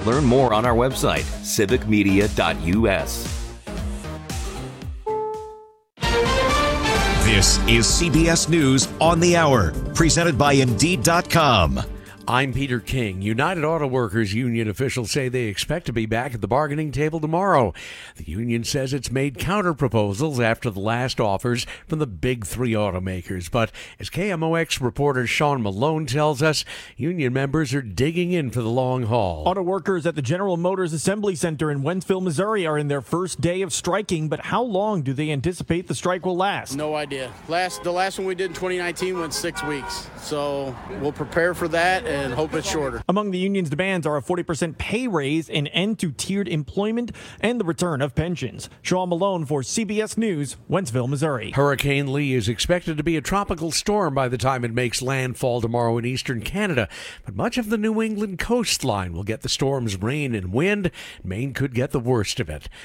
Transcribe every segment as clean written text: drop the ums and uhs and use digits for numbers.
Learn more on our website, civicmedia.us. This is CBS News on the Hour, presented by Indeed.com. I'm Peter King. United Auto Workers Union officials say they expect to be back at the bargaining table tomorrow. The union says it's made counter-proposals after the last offers from the big three automakers. But as KMOX reporter Sean Malone tells us, union members are digging in for the long haul. Auto workers at the General Motors Assembly Center in Wentzville, Missouri are in their first day of striking. But how long do they anticipate the strike will last? No idea. The last one we did in 2019 went 6 weeks. So we'll prepare for that and hope it's shorter. Among the union's demands are a 40% pay raise, an end to tiered employment, and the return of pensions. Sean Malone for CBS News, Wentzville, Missouri. Hurricane Lee is expected to be a tropical storm by the time it makes landfall tomorrow in eastern Canada. But much of the New England coastline will get the storm's rain and wind. Maine could get the worst of it.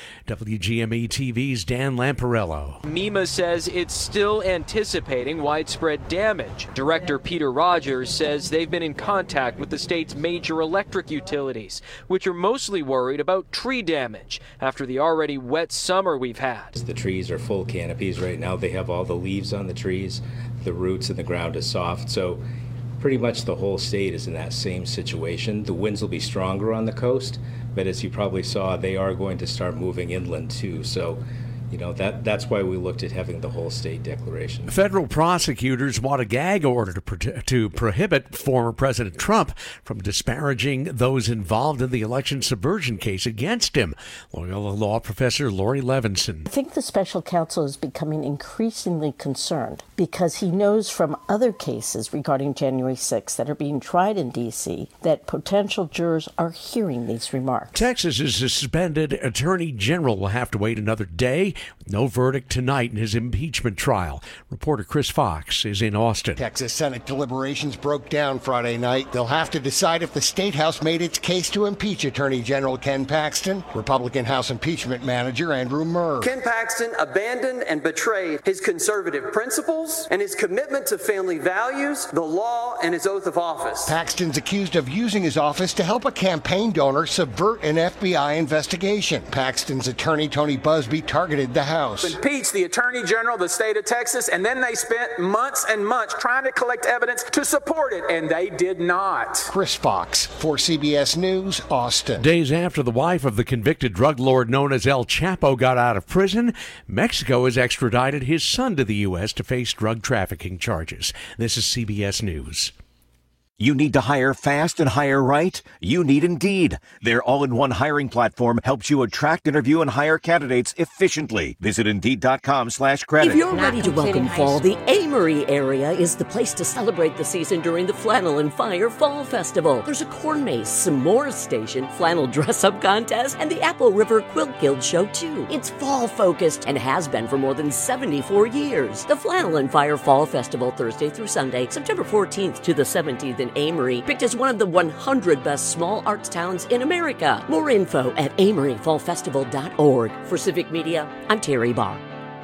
WGME TV's Dan Lamparello. MEMA says it's still anticipating widespread damage. Director Peter Rogers says they've been in contact with the state's major electric utilities, which are mostly worried about tree damage after the already wet summer we've had. The trees are full canopies right now. They have all the leaves on the trees. The roots and the ground is soft. So pretty much the whole state is in that same situation. The winds will be stronger on the coast, but as you probably saw, they are going to start moving inland too. So that's why we looked at having the whole state declaration. Federal prosecutors want a gag order to prohibit former President Trump from disparaging those involved in the election subversion case against him. Loyola Law professor Lori Levinson. I think the special counsel is becoming increasingly concerned because he knows from other cases regarding January 6th that are being tried in D.C. that potential jurors are hearing these remarks. Texas's suspended attorney general will have to wait another day with no verdict tonight in his impeachment trial. Reporter Chris Fox is in Austin. Texas Senate deliberations broke down Friday night. They'll have to decide if the State House made its case to impeach Attorney General Ken Paxton, Republican House impeachment manager Andrew Murr. Ken Paxton abandoned and betrayed his conservative principles and his commitment to family values, the law, and his oath of office. Paxton's accused of using his office to help a campaign donor subvert an FBI investigation. Paxton's attorney Tony Busby targeted the House. Impeached the Attorney General of the state of Texas, and then they spent months and months trying to collect evidence to support it, and they did not. Chris Fox for CBS News, Austin. Days after the wife of the convicted drug lord known as El Chapo got out of prison, Mexico has extradited his son to the U.S. to face drug trafficking charges. This is CBS News. You need to hire fast and hire right? You need Indeed. Their all-in-one hiring platform helps you attract, interview, and hire candidates efficiently. Visit Indeed.com/credit. If you're ready to welcome fall, the Amory area is the place to celebrate the season during the Flannel and Fire Fall Festival. There's a corn maze, s'mores station, flannel dress-up contest, and the Apple River Quilt Guild show, too. It's fall-focused and has been for more than 74 years. The Flannel and Fire Fall Festival, Thursday through Sunday, September 14th to the 17th in Amory, picked as one of the 100 best small arts towns in America. More info at amoryfallfestival.org. For Civic Media, I'm Terry Barr.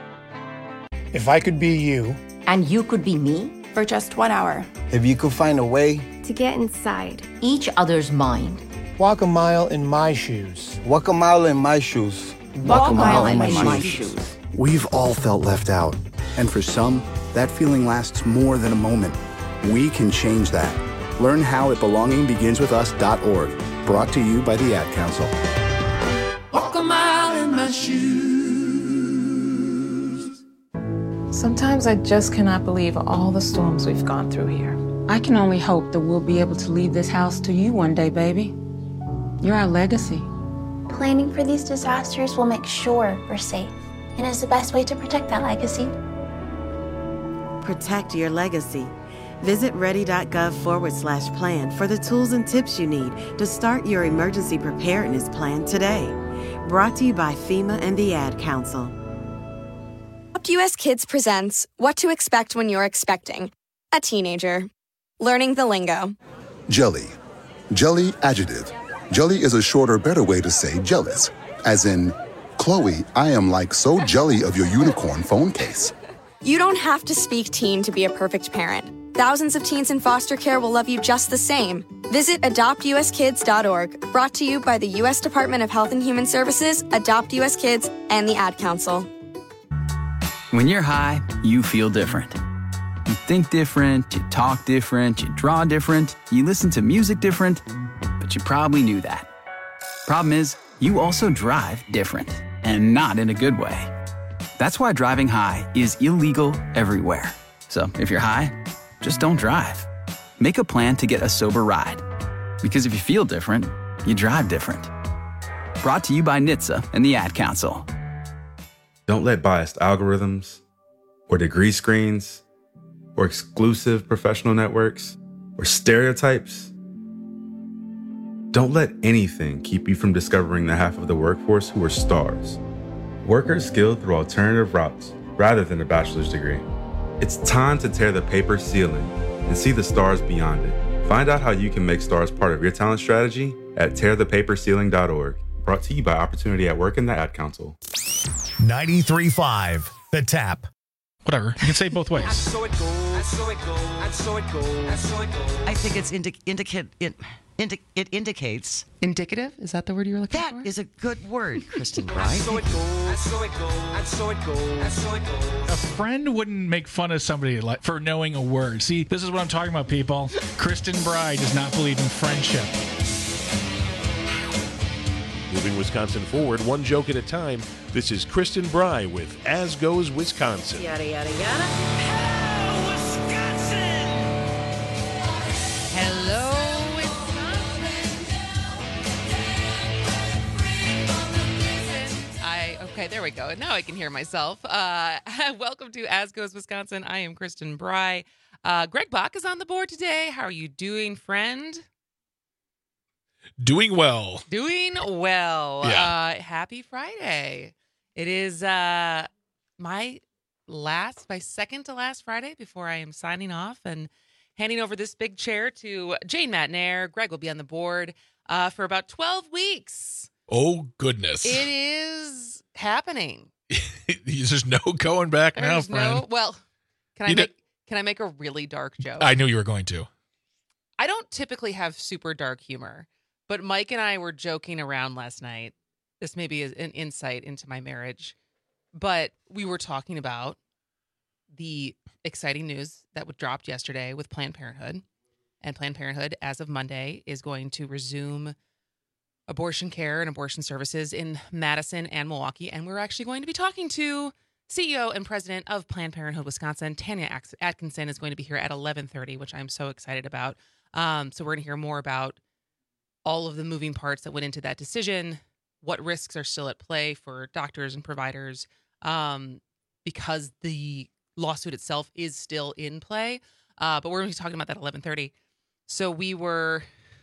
If I could be you. And you could be me? For just 1 hour. If you could find a way. To get inside each other's mind. Walk a mile in my shoes. Walk a mile in my shoes. Walk a mile in my shoes. We've all felt left out. And for some, that feeling lasts more than a moment. We can change that. Learn how at belongingbeginswithus.org. Brought to you by the Ad Council. Walk a mile in my shoes. Sometimes I just cannot believe all the storms we've gone through here. I can only hope that we'll be able to leave this house to you one day, baby. You're our legacy. Planning for these disasters will make sure we're safe, and is the best way to protect that legacy. Protect your legacy. Visit ready.gov/plan for the tools and tips you need to start your emergency preparedness plan today. Brought to you by FEMA and the Ad Council. US Kids presents What to Expect When You're Expecting a Teenager. Learning the lingo. Jelly. Jelly adjective. Jelly is a shorter, better way to say jealous. As in, Chloe, I am like so jelly of your unicorn phone case. You don't have to speak teen to be a perfect parent. Thousands of teens in foster care will love you just the same. Visit adoptuskids.org, brought to you by the U.S. Department of Health and Human Services, Adopt U.S. Kids, and the Ad Council. When you're high, you feel different. You think different, you talk different, you draw different, you listen to music different, but you probably knew that. Problem is, you also drive different, and not in a good way. That's why driving high is illegal everywhere. So if you're high, just don't drive. Make a plan to get a sober ride. Because if you feel different, you drive different. Brought to you by NHTSA and the Ad Council. Don't let biased algorithms or degree screens or exclusive professional networks or stereotypes. Don't let anything keep you from discovering the half of the workforce who are stars. Workers skilled through alternative routes rather than a bachelor's degree. It's time to tear the paper ceiling and see the stars beyond it. Find out how you can make stars part of your talent strategy at tearthepaperceiling.org. Brought to you by Opportunity at Work and the Ad Council. 93.5 The Tap. Whatever. You can say it both ways. I saw it go. I saw it go. I saw it go. I saw it go. I think it's it indicates. Indicative? Is that the word you were looking for? That is a good word, Kristen Bry. I saw it go. I saw it go. I saw it go. I saw it go. A friend wouldn't make fun of somebody for knowing a word. See, this is what I'm talking about, people. Kristen Bry does not believe in friendship. Moving Wisconsin forward, one joke at a time. This is Kristen Bry with As Goes Wisconsin. Yada, yada, yada. Hello, Wisconsin! Hello, Wisconsin! Okay, there we go. Now I can hear myself. Welcome to As Goes Wisconsin. I am Kristen Bry. Greg Bach is on the board today. How are you doing, friend? Doing well. Doing well. Yeah. Happy Friday. It is my second to last Friday before I am signing off and handing over this big chair to Jane Matnair. Greg will be on the board for about 12 weeks. Oh, goodness. It is happening. There's no going back now, friend. Well, can I make a really dark joke? I knew you were going to. I don't typically have super dark humor, but Mike and I were joking around last night. This may be an insight into my marriage, but we were talking about the exciting news that dropped yesterday with Planned Parenthood. And Planned Parenthood, as of Monday, is going to resume abortion care and abortion services in Madison and Milwaukee. And we're actually going to be talking to CEO and president of Planned Parenthood Wisconsin, Tanya Atkinson, is going to be here at 11:30, which I'm so excited about. So we're going to hear more about all of the moving parts that went into that decision, what risks are still at play for doctors and providers, because the lawsuit itself is still in play. But we're going to be talking about that at 11:30. So we were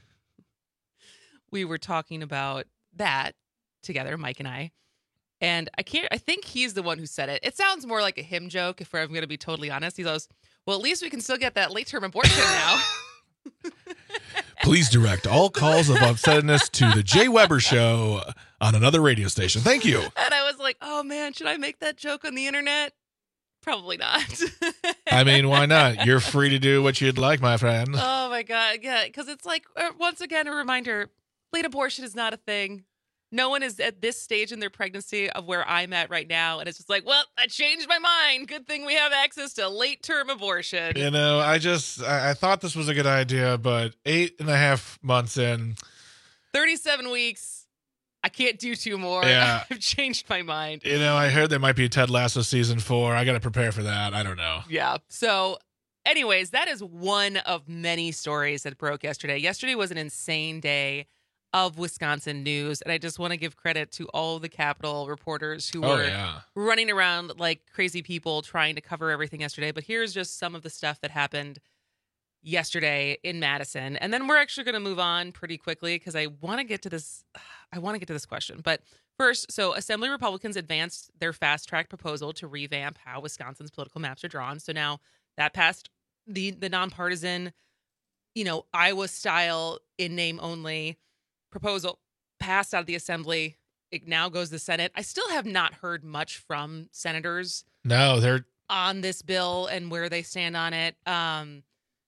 talking about that together, Mike and I. And I think he's the one who said it. It sounds more like a him joke, if I'm going to be totally honest. He goes, well, at least we can still get that late-term abortion now. Please direct all calls of upsetness to the Jay Weber Show on another radio station. Thank you. And I was like, oh, man, should I make that joke on the internet? Probably not. I mean, why not? You're free to do what you'd like, my friend. Oh, my God. Yeah, because it's like, once again, a reminder, late abortion is not a thing. No one is at this stage in their pregnancy of where I'm at right now. And it's just like, well, I changed my mind. Good thing we have access to late-term abortion. You know, I thought this was a good idea, but 8.5 months in. 37 weeks. I can't do 2 more. Yeah. I've changed my mind. You know, I heard there might be Ted Lasso season 4. I got to prepare for that. I don't know. Yeah. So anyways, that is one of many stories that broke yesterday. Yesterday was an insane day of Wisconsin news. And I just want to give credit to all the Capitol reporters who were running around like crazy people trying to cover everything yesterday. But here's just some of the stuff that happened yesterday in Madison. And then we're actually going to move on pretty quickly because I want to get to this question. But first, so Assembly Republicans advanced their fast-track proposal to revamp how Wisconsin's political maps are drawn. So now that passed the nonpartisan, Iowa style in name only proposal passed out of the Assembly. It now goes to the Senate. I still have not heard much from senators. No, they're on this bill and where they stand on it.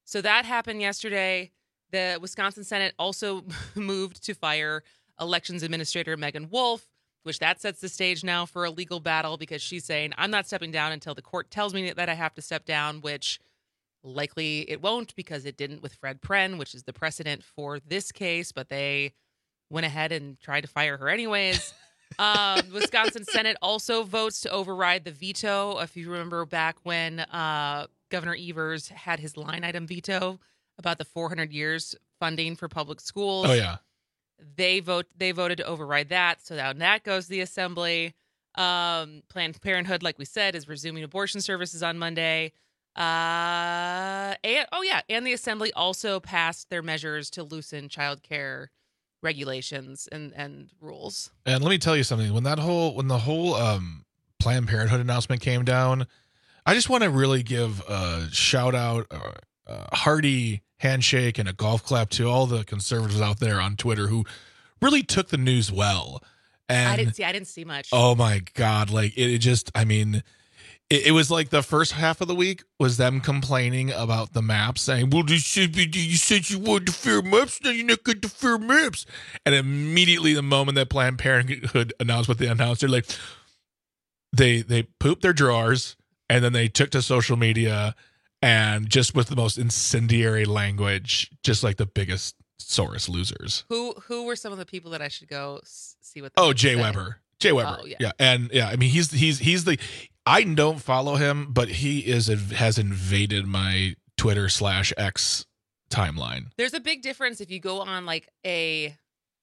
So that happened yesterday. The Wisconsin Senate also moved to fire Elections Administrator Megan Wolf, which that sets the stage now for a legal battle because she's saying, I'm not stepping down until the court tells me that I have to step down, which likely it won't because it didn't with Fred Pren, which is the precedent for this case, but they went ahead and tried to fire her anyways. Wisconsin Senate also votes to override the veto. If you remember back when Governor Evers had his line item veto about the 400 years funding for public schools. Oh, yeah. They voted to override that. So now that goes to the assembly. Planned Parenthood, like we said, is resuming abortion services on Monday. And the assembly also passed their measures to loosen child care regulations and rules. And let me tell you something. When the whole Planned Parenthood announcement came down, I just want to really give a shout out, a hearty handshake and a golf clap to all the conservatives out there on Twitter who really took the news well. And I didn't see much. Oh my God. Like it was like the first half of the week was them complaining about the maps, saying, well, you said you wanted to fair maps, now you're not good to fair maps. And immediately the moment that Planned Parenthood announced what they announced, they're like, they pooped their drawers and then they took to social media and just with the most incendiary language, just like the biggest sorest losers. Who were some of the people that I should go see what? Jay Weber. Jay Weber. Oh, yeah. Yeah. And yeah, I mean, he's the, I don't follow him, but he has invaded my Twitter /X timeline. There's a big difference if you go on the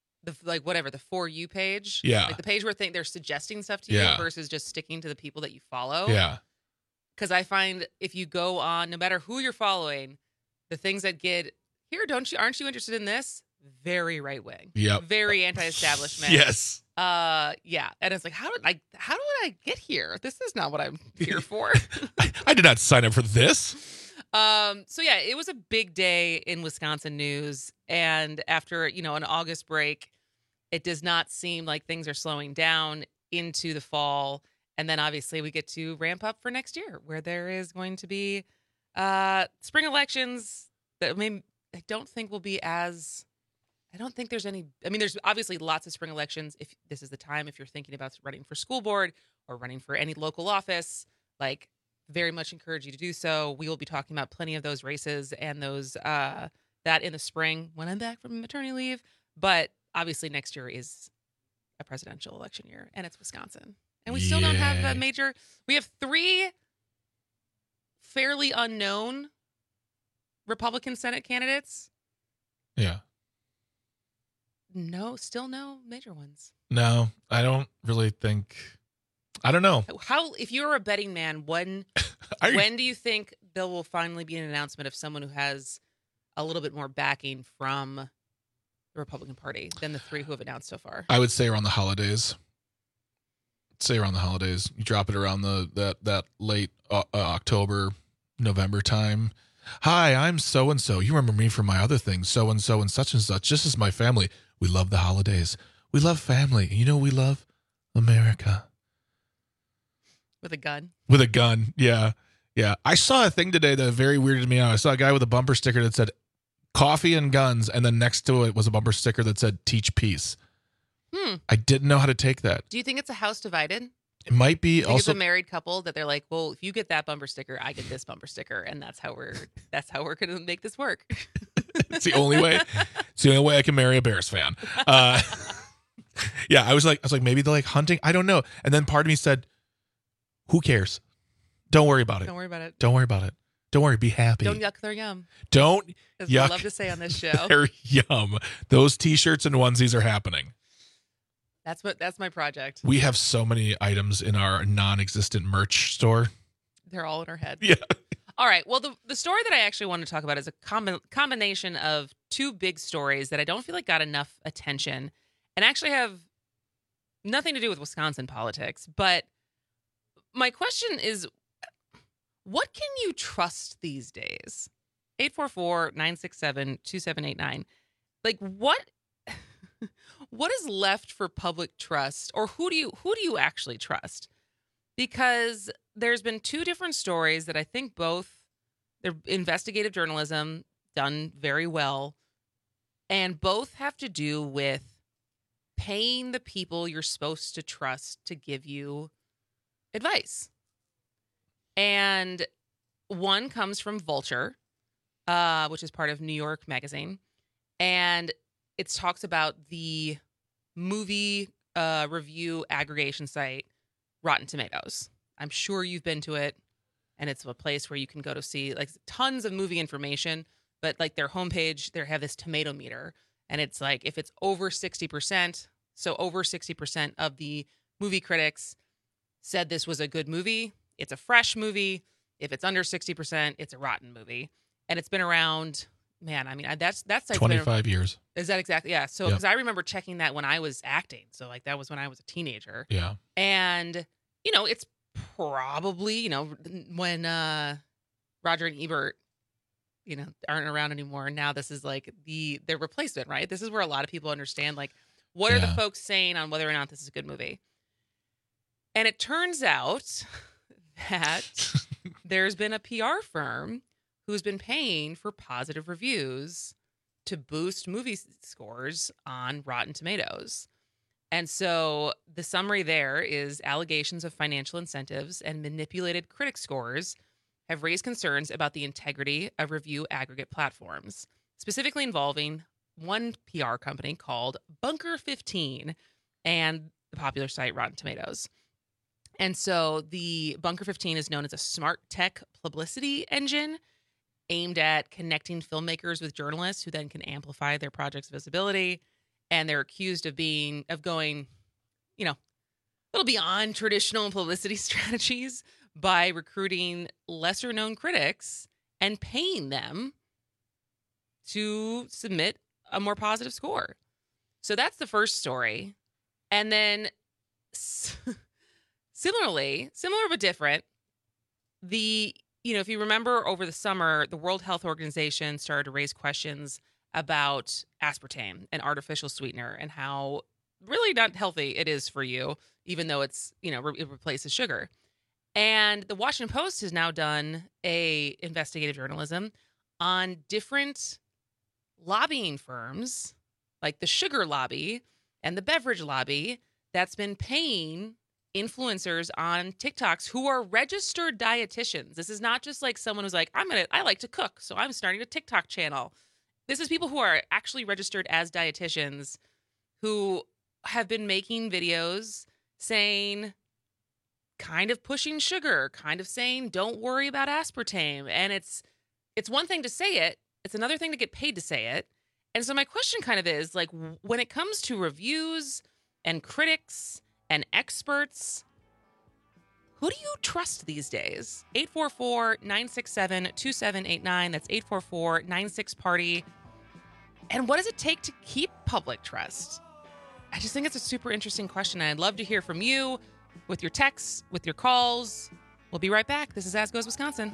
For You page. Yeah. Like the page where they're suggesting stuff to you versus just sticking to the people that you follow. Yeah. Because I find if you go on, no matter who you're following, the things that get here, aren't you interested in this? Very right wing. Yep. Very anti-establishment. Yes. Yeah. And it's like, how did I get here? This is not what I'm here for. I did not sign up for this. So yeah, it was a big day in Wisconsin news. And after, an August break, it does not seem like things are slowing down into the fall. And then obviously we get to ramp up for next year where there is going to be spring elections that I don't think will be as, I don't think there's any, there's obviously lots of spring elections. If this is the time, if you're thinking about running for school board or running for any local office, very much encourage you to do so. We will be talking about plenty of those races and those, that in the spring when I'm back from maternity leave. But obviously next year is a presidential election year and it's Wisconsin. And we still don't have we have 3 fairly unknown Republican Senate candidates. Yeah. Still no major ones. No, I don't really think. I don't know. If you're a betting man, when do you think there will finally be an announcement of someone who has a little bit more backing from the Republican Party than the 3 who have announced so far? I would say around the holidays. You drop it around that late October, November time. Hi, I'm so and so. You remember me from my other things, so and so and such. This is my family. We love the holidays. We love family. You know we love? America. With a gun. Yeah. Yeah. I saw a thing today that very weirded me out. I saw a guy with a bumper sticker that said coffee and guns, and then next to it was a bumper sticker that said teach peace. I didn't know how to take that. Do you think it's a house divided? It might be. Also, also it's a married couple that they're like, well, if you get that bumper sticker, I get this bumper sticker, and that's how we're going to make this work. It's the only way. It's the only way I can marry a Bears fan. Yeah, I was like, maybe they're like hunting. I don't know. And then part of me said, who cares? Don't worry about it. Don't worry about it. Don't worry about it. Don't worry. Be happy. Don't yuck their yum. Don't As yuck. I love to say on this show. Their yum. Those T-shirts and onesies are happening. That's my project. We have so many items in our non-existent merch store. They're all in our head. Yeah. All right. Well, the story that I actually want to talk about is a combination of 2 big stories that I don't feel like got enough attention and actually have nothing to do with Wisconsin politics. But my question is, what can you trust these days? 844-967-2789. What is left for public trust, or who do you actually trust? Because there's been 2 different stories that I think both They're investigative journalism done very well. And both have to do with paying the people you're supposed to trust to give you advice. And one comes from Vulture, which is part of New York Magazine. And it talks about the movie review aggregation site, Rotten Tomatoes. I'm sure you've been to it. And it's a place where you can go to see like tons of movie information. But like their homepage, they have this tomato meter. And it's like if it's over 60%, so over 60% of the movie critics said this was a good movie, it's a fresh movie. If it's under 60%, it's a rotten movie. And it's been around, man, I mean, that's like 25 years. Is that exactly? Yeah. So, because I remember checking that when I was acting. So, like, that was when I was a teenager. Yeah. And, you know, it's probably, you know, when Roger and Ebert, you know, aren't around anymore. Now this is like their replacement, right? This is where a lot of people understand, like, what are the folks saying on whether or not this is a good movie? And it turns out that there's been a PR firm who's been paying for positive reviews to boost movie scores on Rotten Tomatoes. And so the summary there is allegations of financial incentives and manipulated critic scores have raised concerns about the integrity of review aggregate platforms, specifically involving one PR company called Bunker 15 and the popular site Rotten Tomatoes. And so the Bunker 15 is known as a smart tech publicity engine aimed at connecting filmmakers with journalists who then can amplify their project's visibility. And they're accused of going, you know, a little beyond traditional publicity strategies by recruiting lesser known critics and paying them to submit a more positive score. So that's the first story. And then similar but different, if you remember over the summer, the World Health Organization started to raise questions about aspartame, an artificial sweetener, and how really not healthy it is for you, even though it's, it replaces sugar. And the Washington Post has now done a investigative journalism on different lobbying firms, like the sugar lobby and the beverage lobby, that's been paying influencers on TikToks who are registered dietitians. This is not just like someone who's like, I like to cook, so I'm starting a TikTok channel. This is people who are actually registered as dietitians who have been making videos saying, kind of pushing sugar, kind of saying, don't worry about aspartame. And it's one thing to say it. It's another thing to get paid to say it. And so my question kind of is, like, when it comes to reviews and critics and experts, who do you trust these days? 844-967-2789. That's 844-96-PARTY. And what does it take to keep public trust? I just think it's a super interesting question. And I'd love to hear from you with your texts, with your calls. We'll be right back. This is As Goes Wisconsin.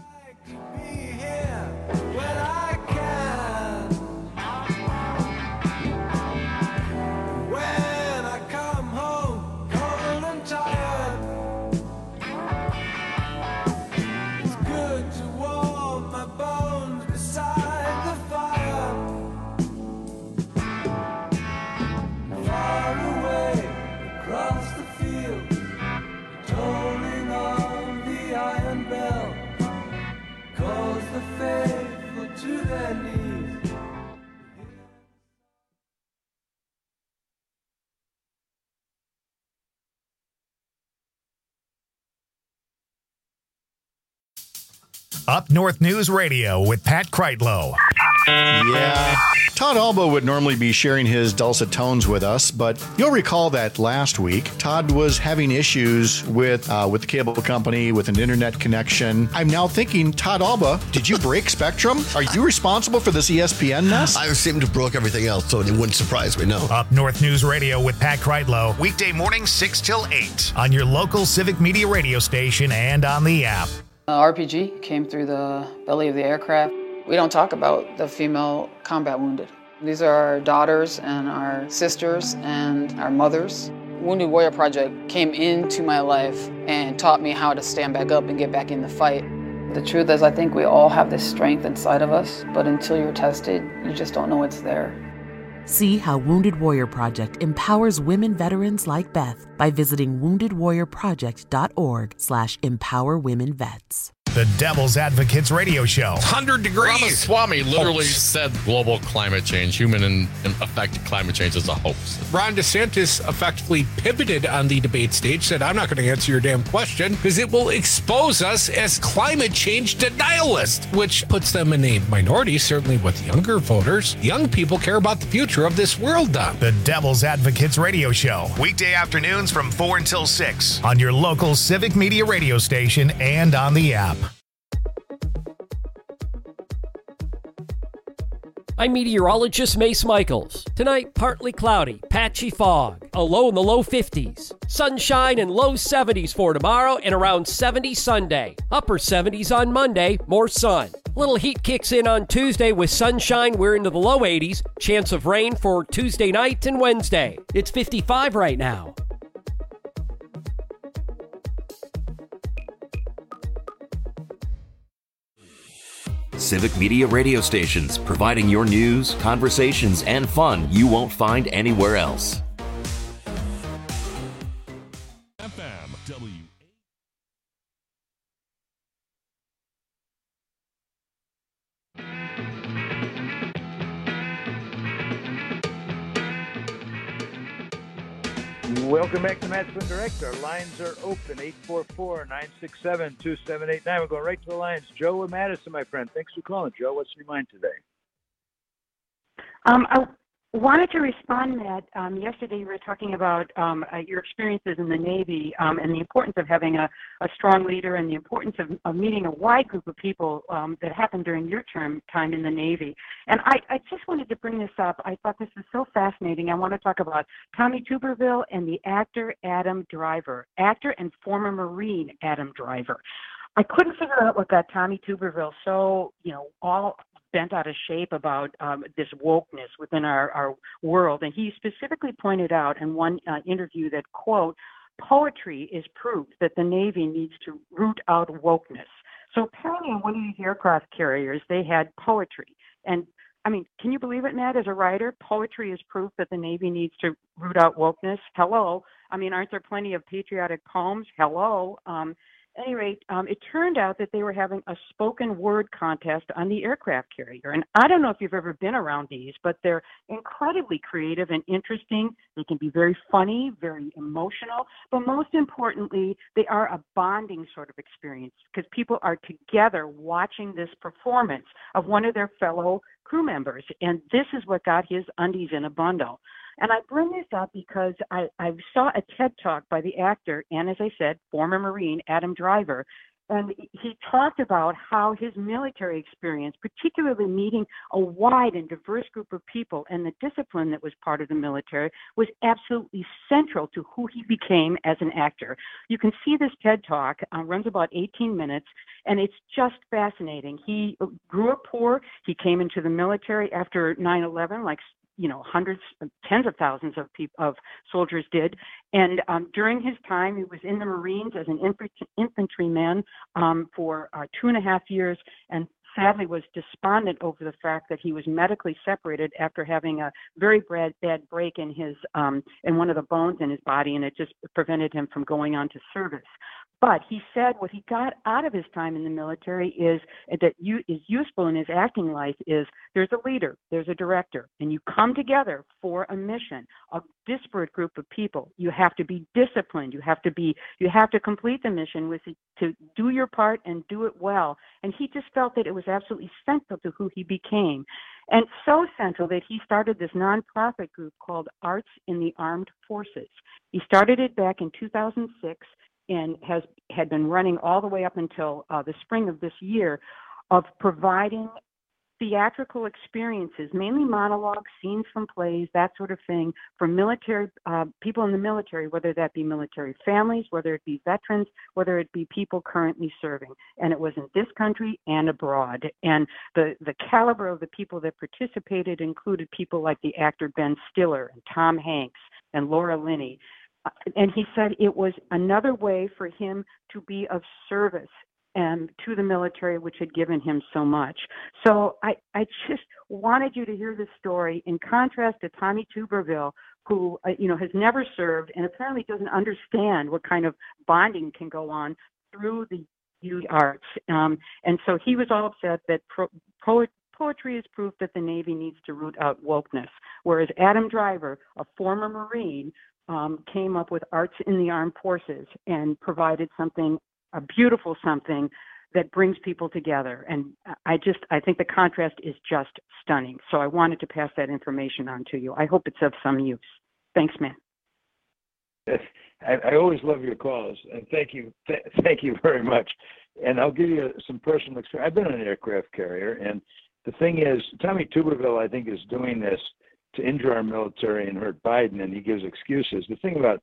Up North News Radio with Pat Kreitlow. Yeah. Todd Alba would normally be sharing his dulcet tones with us, but you'll recall that last week, Todd was having issues with the cable company, with an internet connection. I'm now thinking, Todd Alba, did you break Spectrum? Are you responsible for this ESPN mess? I seem to have broke everything else, so it wouldn't surprise me, no. Up North News Radio with Pat Kreitlow, weekday mornings 6 till 8 on your local Civic Media radio station and on the app. RPG came through the belly of the aircraft. We don't talk about the female combat wounded. These are our daughters and our sisters and our mothers. Wounded Warrior Project came into my life and taught me how to stand back up and get back in the fight. The truth is, I think we all have this strength inside of us, but until you're tested, you just don't know it's there. See how Wounded Warrior Project empowers women veterans like Beth by visiting woundedwarriorproject.org/empowerwomenvets. The Devil's Advocates Radio Show. 100 degrees. Ramaswamy literally said global climate change, human-affected climate change is a hoax. Ron DeSantis effectively pivoted on the debate stage, said, I'm not going to answer your damn question because it will expose us as climate change denialists, which puts them in a minority, certainly with younger voters. Young people care about the future of this world, Don. The Devil's Advocates Radio Show. Weekday afternoons from 4 until 6 on your local Civic Media radio station and on the app. I'm meteorologist Mace Michaels. Tonight, partly cloudy, patchy fog, a low in the low 50s. Sunshine and low 70s for tomorrow and around 70 Sunday. Upper 70s on Monday, more sun. Little heat kicks in on Tuesday with sunshine. We're into the low 80s. Chance of rain for Tuesday night and Wednesday. It's 55 right now. Civic Media radio stations, providing your news, conversations, and fun you won't find anywhere else. Welcome back to Matt Swin Direct. Our lines are open, 844-967-2789. We're going right to the lines. Joe and Madison, my friend. Thanks for calling. Joe, what's in your mind today? I wanted to respond, Matt. Yesterday you were talking about your experiences in the Navy and the importance of having a strong leader and the importance of meeting a wide group of people that happened during your time in the Navy. And I just wanted to bring this up. I thought this was so fascinating. I want to talk about Tommy Tuberville and the actor Adam Driver, actor and former Marine Adam Driver. I couldn't figure out what got Tommy Tuberville so, all bent out of shape about this wokeness within our world. And he specifically pointed out in one interview that, quote, poetry is proof that the Navy needs to root out wokeness. So apparently on one of these aircraft carriers, they had poetry. And I mean, can you believe it, Matt, as a writer? Poetry is proof that the Navy needs to root out wokeness. Hello. I mean, aren't there plenty of patriotic poems? Hello. At any rate, it turned out that they were having a spoken word contest on the aircraft carrier. And I don't know if you've ever been around these, but they're incredibly creative and interesting. They can be very funny, very emotional, but most importantly, they are a bonding sort of experience because people are together watching this performance of one of their fellow crew members. And this is what got his undies in a bundle. And I bring this up because I saw a TED Talk by the actor and, as I said, former Marine Adam Driver, and he talked about how his military experience, particularly meeting a wide and diverse group of people and the discipline that was part of the military, was absolutely central to who he became as an actor. You can see this TED Talk, runs about 18 minutes, and it's just fascinating. He grew up poor. He came into the military after 9/11, like hundreds, tens of thousands of soldiers did. And during his time, he was in the Marines as an infantryman for 2.5 years, and sadly was despondent over the fact that he was medically separated after having a very bad break in his in one of the bones in his body, and it just prevented him from going on to service. But he said what he got out of his time in the military is that is useful in his acting life is there's a leader, there's a director, and you come together for a mission, a disparate group of people. You have to be disciplined. You have to complete the mission to do your part and do it well. And he just felt that it was absolutely central to who he became. And so central that he started this nonprofit group called Arts in the Armed Forces. He started it back in 2006. And had been running all the way up until the spring of this year, of providing theatrical experiences, mainly monologues, scenes from plays, that sort of thing, for military people in the military, whether that be military families, whether it be veterans, whether it be people currently serving. And it was in this country and abroad. And the caliber of the people that participated included people like the actor Ben Stiller and Tom Hanks and Laura Linney. And he said it was another way for him to be of service to the military, which had given him so much. So I just wanted you to hear this story in contrast to Tommy Tuberville, who has never served and apparently doesn't understand what kind of bonding can go on through the arts. And so he was all upset that poetry is proof that the Navy needs to root out wokeness, whereas Adam Driver, a former Marine, came up with Arts in the Armed Forces and provided a beautiful something that brings people together. And I think the contrast is just stunning. So I wanted to pass that information on to you. I hope it's of some use. Thanks, man. I always love your calls, and thank you very much. And I'll give you some personal experience. I've been on an aircraft carrier, and the thing is, Tommy Tuberville, I think, is doing this to injure our military and hurt Biden, and he gives excuses. The thing about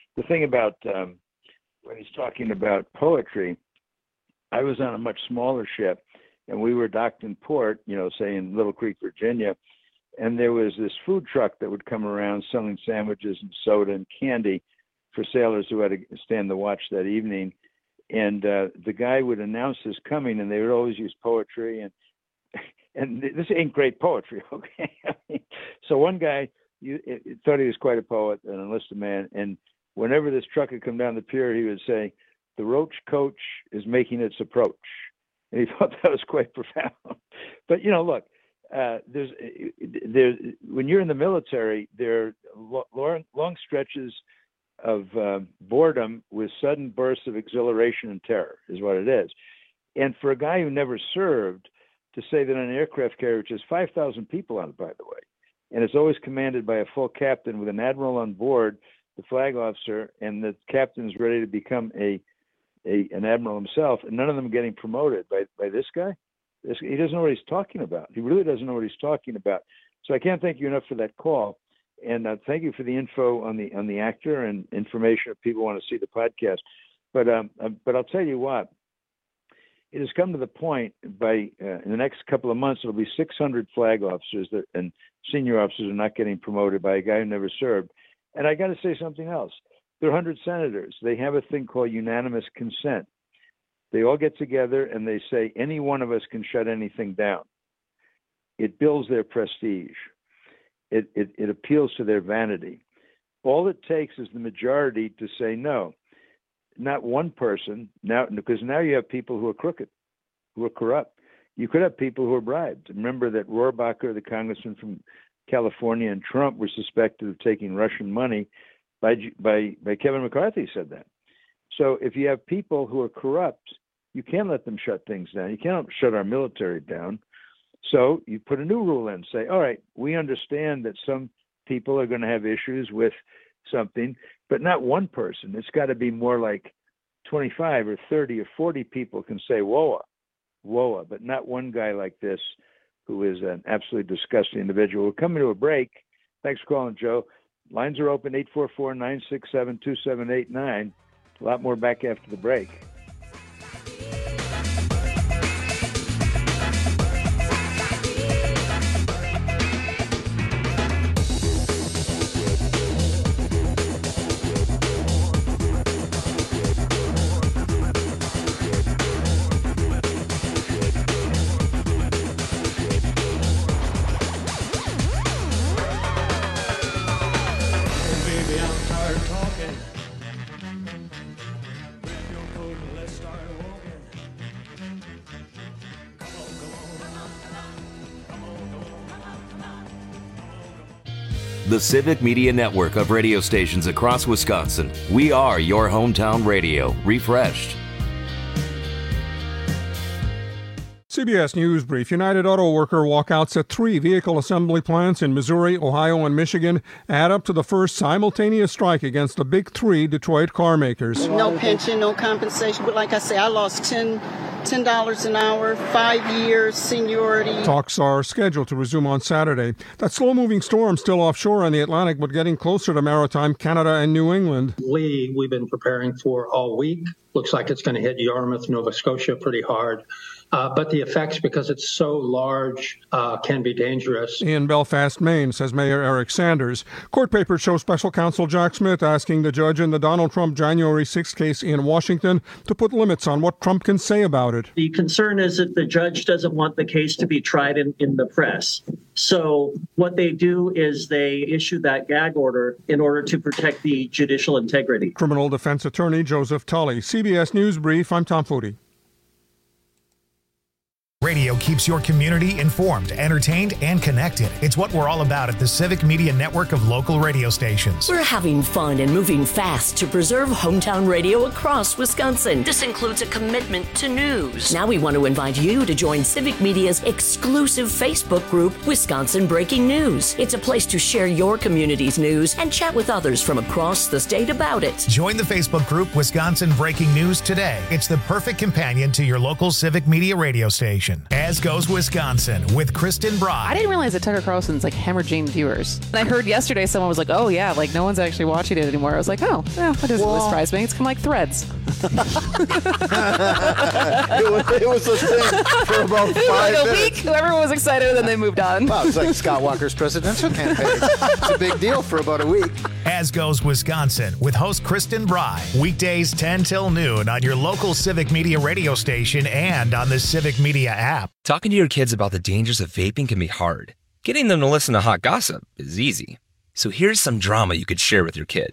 when he's talking about poetry, I was on a much smaller ship, and we were docked in port, say in Little Creek, Virginia, and there was this food truck that would come around selling sandwiches and soda and candy for sailors who had to stand the watch that evening. And the guy would announce his coming, and they would always use poetry. And this ain't great poetry, okay? So one guy thought he was quite a poet, an enlisted man, and whenever this truck would come down the pier, he would say, "The roach coach is making its approach." And he thought that was quite profound. But, look, there's when you're in the military, there are long stretches of boredom with sudden bursts of exhilaration and terror is what it is. And for a guy who never served to say that an aircraft carrier, which has 5,000 people on it, by the way, and it's always commanded by a full captain with an admiral on board, the flag officer, and the captain's ready to become an admiral himself, and none of them getting promoted by this guy. He doesn't know what he's talking about. He really doesn't know what he's talking about. So I can't thank you enough for that call. And thank you for the info on the actor and information if people want to see the podcast. But I'll tell you what, it has come to the point in the next couple of months, it'll be 600 flag officers and senior officers are not getting promoted by a guy who never served. And I got to say something else. There are 100 senators. They have a thing called unanimous consent. They all get together and they say, any one of us can shut anything down. It builds their prestige. It appeals to their vanity. All it takes is the majority to say no. Not one person, because now you have people who are crooked, who are corrupt. You could have people who are bribed. Remember that Rohrabacher, the congressman from California, and Trump were suspected of taking Russian money by Kevin McCarthy said that. So if you have people who are corrupt, you can't let them shut things down. You can't shut our military down. So you put a new rule in, say, all right, we understand that some people are going to have issues with something, but not one person. It's got to be more like 25 or 30 or 40 people can say whoa, but not one guy like this who is an absolutely disgusting individual. We're coming to a break. Thanks for calling, Joe. Lines are open, 844-967-2789. A lot more back after the break. The Civic Media Network of radio stations across Wisconsin. We are your hometown radio, refreshed. CBS News Brief. United Auto Worker walkouts at 3 vehicle assembly plants in Missouri, Ohio, and Michigan add up to the first simultaneous strike against the big 3 Detroit car makers. No pension, no compensation. But like I say, I lost $10 an hour, 5 years seniority. Talks are scheduled to resume on Saturday. That slow-moving storm still offshore in the Atlantic, but getting closer to maritime Canada and New England. Lee, we've been preparing for all week. Looks like it's going to hit Yarmouth, Nova Scotia pretty hard. but the effects, because it's so large, can be dangerous. In Belfast, Maine, says Mayor Eric Sanders. Court papers show special counsel Jack Smith asking the judge in the Donald Trump January 6th case in Washington to put limits on what Trump can say about it. The concern is that the judge doesn't want the case to be tried in the press. So what they do is they issue that gag order in order to protect the judicial integrity. Criminal defense attorney Joseph Tully. CBS News Brief, I'm Tom Foodie. Radio keeps your community informed, entertained, and connected. It's what we're all about at the Civic Media Network of local radio stations. We're having fun and moving fast to preserve hometown radio across Wisconsin. This includes a commitment to news. Now we want to invite you to join Civic Media's exclusive Facebook group, Wisconsin Breaking News. It's a place to share your community's news and chat with others from across the state about it. Join the Facebook group Wisconsin Breaking News today. It's the perfect companion to your local Civic Media radio station. As Goes Wisconsin with Kristen Bry. I didn't realize that Tucker Carlson's like hemorrhaging viewers. And I heard yesterday someone was like, oh yeah, like no one's actually watching it anymore. I was like, oh, yeah, that doesn't really surprise me. It's kind of like Threads. it was a thing for about 5 like a minutes. week, everyone was excited, and then they moved on. Wow, it's like Scott Walker's presidential campaign. It's a big deal for about a week. As Goes Wisconsin with host Kristen Bry. Weekdays 10 till noon on your local Civic Media radio station and on the Civic Media app. Talking to your kids about the dangers of vaping can be hard. Getting them to listen to hot gossip is easy. So here's some drama you could share with your kid.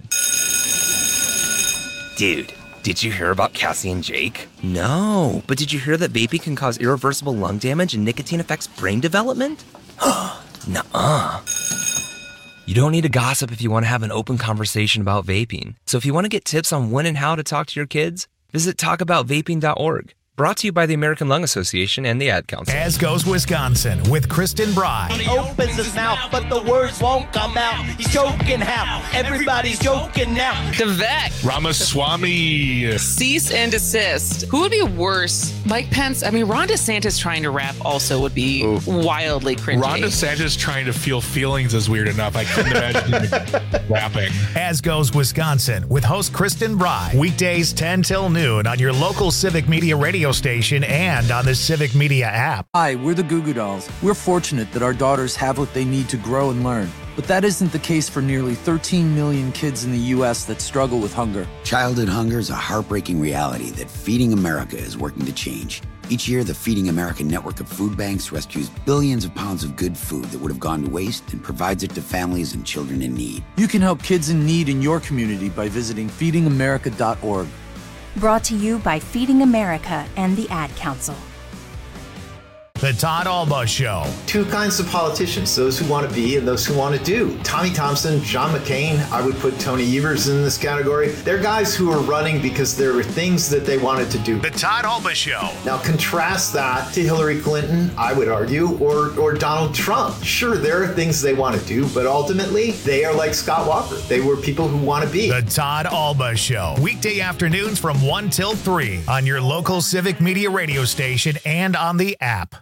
Dude, did you hear about Cassie and Jake? No, but did you hear that vaping can cause irreversible lung damage and nicotine affects brain development? Nuh-uh. You don't need to gossip if you want to have an open conversation about vaping. So if you want to get tips on when and how to talk to your kids, visit talkaboutvaping.org. Brought to you by the American Lung Association and the Ad Council. As Goes Wisconsin with Kristen Bry. He opens his mouth, but the words won't come out. He's joking now. Everybody's joking now. Devek. Ramaswamy. Cease and desist. Who would be worse? Mike Pence? I mean, Ron DeSantis trying to rap also would be wildly cringy. Ron DeSantis trying to feel feelings is weird enough. I couldn't imagine him rapping. As Goes Wisconsin with host Kristen Bry. Weekdays 10 till noon on your local Civic Media radio station and on the Civic Media app. Hi, we're the Goo Goo Dolls. We're fortunate that our daughters have what they need to grow and learn. But that isn't the case for nearly 13 million kids in the U.S. that struggle with hunger. Childhood hunger is a heartbreaking reality that Feeding America is working to change. Each year, the Feeding America network of food banks rescues billions of pounds of good food that would have gone to waste and provides it to families and children in need. You can help kids in need in your community by visiting feedingamerica.org. Brought to you by Feeding America and the Ad Council. The Todd Alba Show. Two kinds of politicians, those who want to be and those who want to do. Tommy Thompson, John McCain, I would put Tony Evers in this category. They're guys who are running because there were things that they wanted to do. The Todd Alba Show. Now contrast that to Hillary Clinton, I would argue, or Donald Trump. Sure, there are things they want to do, but ultimately they are like Scott Walker. They were people who want to be. The Todd Alba Show. Weekday afternoons from 1 till 3 on your local Civic Media radio station and on the app.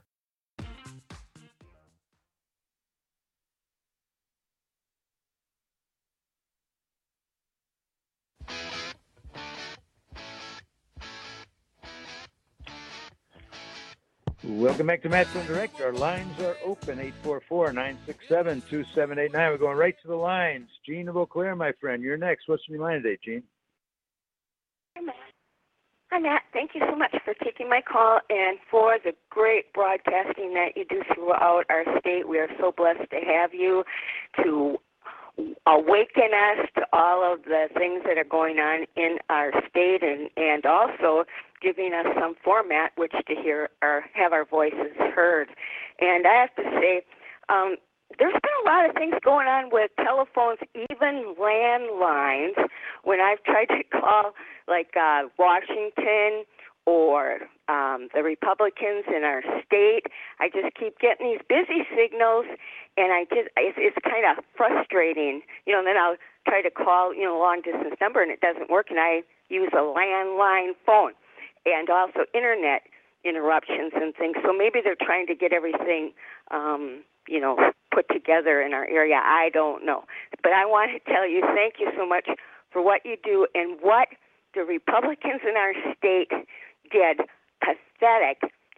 Welcome back to Matson Direct. Our lines are open, 844-967-2789. We're going right to the lines. Gene of Eau Claire, my friend. You're next. What's on your mind today, Gene? Hi, Matt. Thank you so much for taking my call and for the great broadcasting that you do throughout our state. We are so blessed to have you to awaken us to all of the things that are going on in our state and also giving us some format which to hear or have our voices heard. And I have to say, there's been a lot of things going on with telephones, even landlines. When I've tried to call, like Washington or the Republicans in our state, I just keep getting these busy signals, and it's kind of frustrating. You know, and then I'll try to call, long distance number, and it doesn't work, and I use a landline phone, and also internet interruptions and things. So maybe they're trying to get everything, put together in our area. I don't know. But I want to tell you, thank you so much for what you do and what the Republicans in our state did. Pathetic.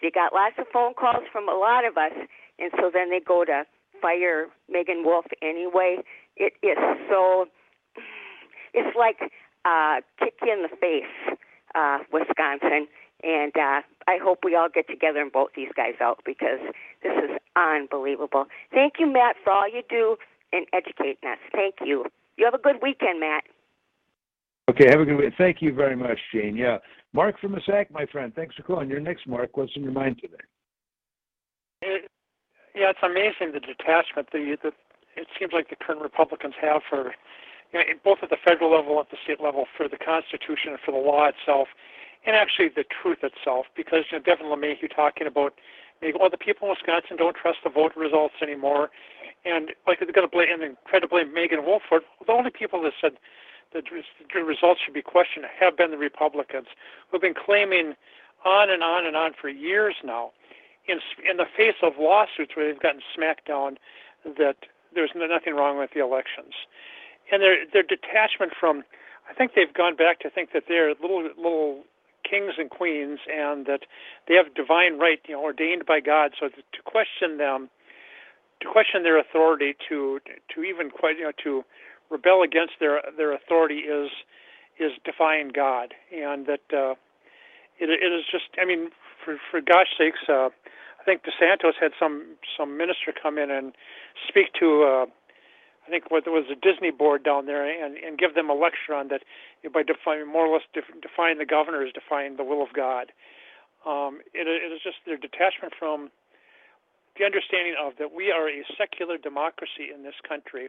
they got lots of phone calls from a lot of us, and so then they go to fire Megan Wolf anyway. It is so, it's like kick you in the face, Wisconsin. And I hope we all get together and vote these guys out, because this is unbelievable. Thank you, Matt, for all you do in educating us. Thank you. You have a good weekend, Matt. Okay, have a good week. Thank you very much, Gene. Yeah. Mark from Massac, my friend. Thanks for calling. You're next, Mark. What's in your mind today? Yeah, it's amazing the detachment it seems like the current Republicans have for, both at the federal level and at the state level, for the Constitution and for the law itself, and actually the truth itself. Because Devin LeMahieu talking about, the people in Wisconsin don't trust the vote results anymore, and like they're going to blame and try to blame Megan Wolf for it. The only people that said that the results should be questioned have been the Republicans, who've been claiming on and on and on for years now, in the face of lawsuits where they've gotten smacked down, that there's nothing wrong with the elections. And their detachment from, I think they've gone back to think that they're little kings and queens, and that they have divine right, ordained by God. So to question them, to question their authority, to even to rebel against their authority is defying God. And that it is just, for gosh sakes, I think DeSantis had some minister come in and speak to I think what was a Disney board down there, and give them a lecture on that, by defining, more or less define the governor as defying the will of God. It is just their detachment from the understanding of that we are a secular democracy in this country.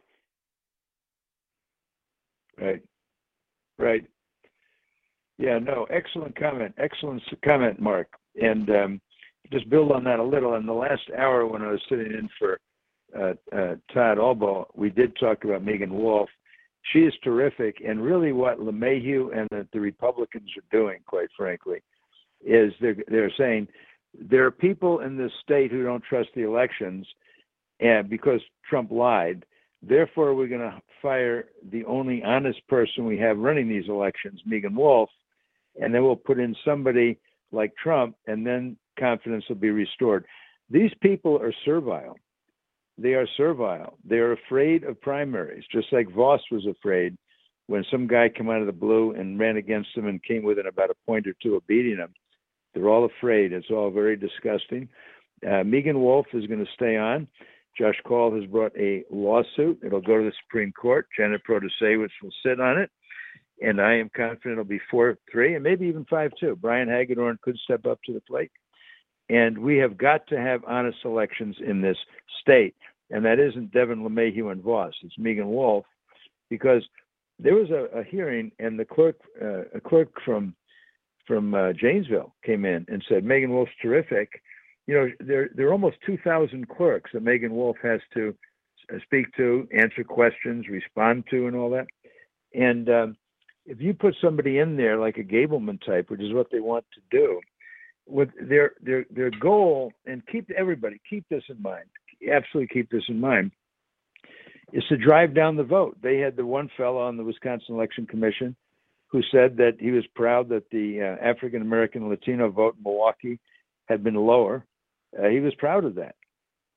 Right. Yeah, no, excellent comment, Mark. And just build on that a little. In the last hour when I was sitting in for Todd Albaugh, we did talk about Megan Wolf. She is terrific, and really what LeMahieu and the Republicans are doing, quite frankly, is they're saying there are people in this state who don't trust the elections, and because Trump lied, therefore we're going to fire the only honest person we have running these elections, Megan Wolf, and then we'll put in somebody like Trump, and then confidence will be restored. These people are servile. They are servile. They are afraid of primaries, just like Voss was afraid when some guy came out of the blue and ran against him and came within about a point or two of beating him. They're all afraid. It's all very disgusting. Megan Wolf is going to stay on. Josh Call has brought a lawsuit. It'll go to the Supreme Court. Janet Protasewicz will sit on it. And I am confident it'll be 4-3 and maybe even 5-2. Brian Hagedorn could step up to the plate. And we have got to have honest elections in this state. And that isn't Devin LeMahieu and Voss. It's Megan Wolf, because there was a hearing, and the clerk, a clerk from Janesville came in and said, Megan Wolf's terrific. There are almost 2,000 clerks that Megan Wolf has to speak to, answer questions, respond to, and all that. And if you put somebody in there like a Gableman type, which is what they want to do, with their goal, and keep this in mind, absolutely keep this in mind, is to drive down the vote. They had the one fellow on the Wisconsin Election Commission who said that he was proud that the African American Latino vote in Milwaukee had been lower. He was proud of that.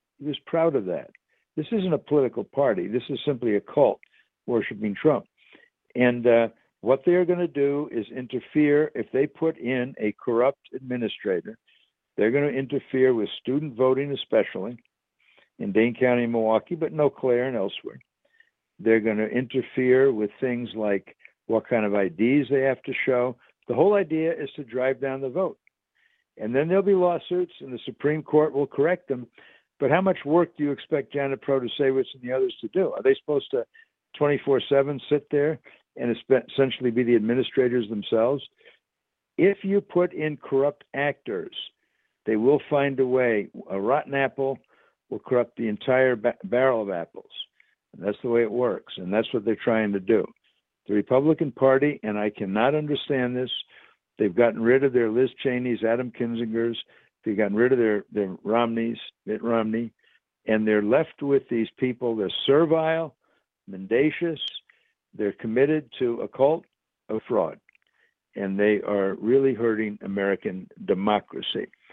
This isn't a political party. This is simply a cult worshiping Trump. And what they are going to do is interfere. If they put in a corrupt administrator, they're going to interfere with student voting, especially in Dane County and Milwaukee, but in Eau Claire and elsewhere. They're going to interfere with things like what kind of IDs they have to show. The whole idea is to drive down the vote. And then there'll be lawsuits, and the Supreme Court will correct them. But how much work do you expect Janet Protasewicz and the others to do? Are they supposed to 24/7 sit there and essentially be the administrators themselves? If you put in corrupt actors, they will find a way. A rotten apple will corrupt the entire barrel of apples. And that's the way it works, and that's what they're trying to do. The Republican Party, and I cannot understand this, they've gotten rid of their Liz Cheney's, Adam Kinzinger's, they've gotten rid of their Romney's, Mitt Romney, and they're left with these people. They're servile, mendacious, they're committed to a cult of fraud, and they are really hurting American democracy.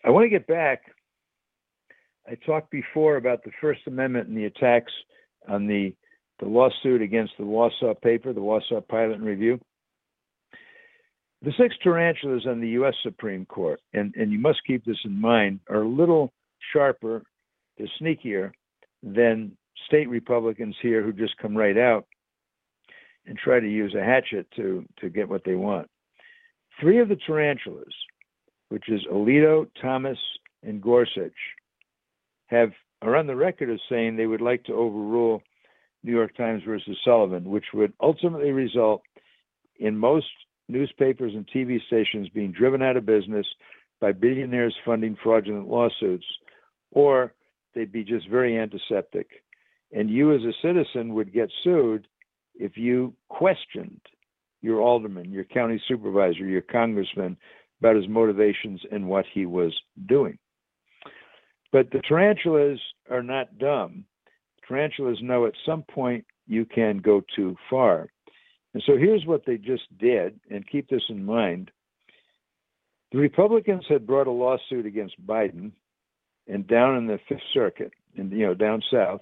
I want to get back. I talked before about the First Amendment and the attacks on the lawsuit against the Wausau paper, the Wausau Pilot and Review. The 6 tarantulas on the U.S. Supreme Court, and you must keep this in mind, are a little sharper, they're sneakier than state Republicans here who just come right out and try to use a hatchet to get what they want. 3 of the tarantulas, which is Alito, Thomas, and Gorsuch, are on the record as saying they would like to overrule New York Times versus Sullivan, which would ultimately result in most newspapers and TV stations being driven out of business by billionaires funding fraudulent lawsuits, or they'd be just very antiseptic. And you as a citizen would get sued if you questioned your alderman, your county supervisor, your congressman about his motivations and what he was doing. But the tarantulas are not dumb. Tarantulas know at some point you can go too far. And so here's what they just did, and keep this in mind. The Republicans had brought a lawsuit against Biden, and down in the Fifth Circuit, and down south,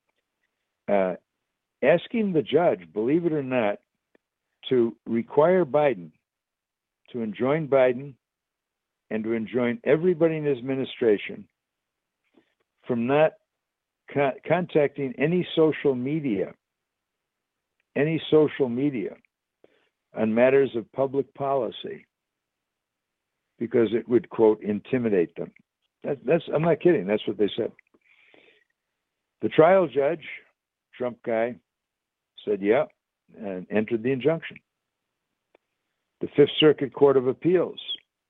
asking the judge, believe it or not, to require Biden, to enjoin Biden, and to enjoin everybody in his administration from not contacting any social media on matters of public policy, because it would, quote, intimidate them. I'm not kidding. That's what they said. The trial judge, Trump guy, said, yeah, and entered the injunction. The Fifth Circuit Court of Appeals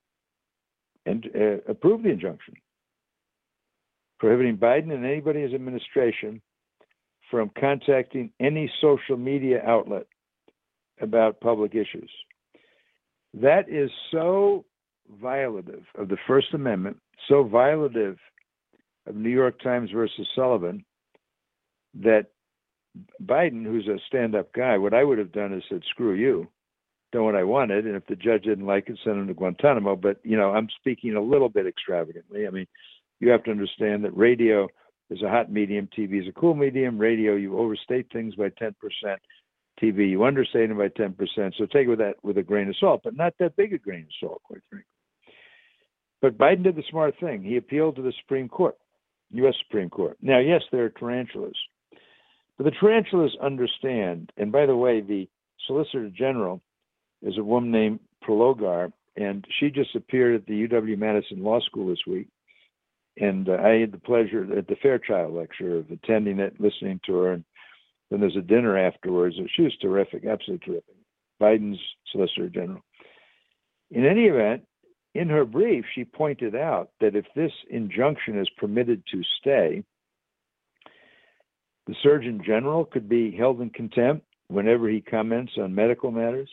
approved the injunction, prohibiting Biden and anybody in his administration from contacting any social media outlet about public issues. That is so violative of the First Amendment, so violative of New York Times versus Sullivan, that Biden, who's a stand-up guy, what I would have done is said, screw you, done what I wanted, and if the judge didn't like it, send him to Guantanamo. But, I'm speaking a little bit extravagantly. I mean, you have to understand that radio is a hot medium, TV is a cool medium. Radio, you overstate things by 10%. TV, you understate them by 10%. So take it with a grain of salt, but not that big a grain of salt, quite frankly. But Biden did the smart thing. He appealed to the Supreme Court, U.S. Supreme Court. Now, yes, there are tarantulas, but the tarantulas understand. And by the way, the Solicitor General is a woman named Prologar, and she just appeared at the UW-Madison Law School this week. And I had the pleasure at the Fairchild lecture of attending it, listening to her, and then there's a dinner afterwards. And she was terrific, absolutely terrific. Biden's Solicitor General. In any event, in her brief, she pointed out that if this injunction is permitted to stay, the Surgeon General could be held in contempt whenever he comments on medical matters.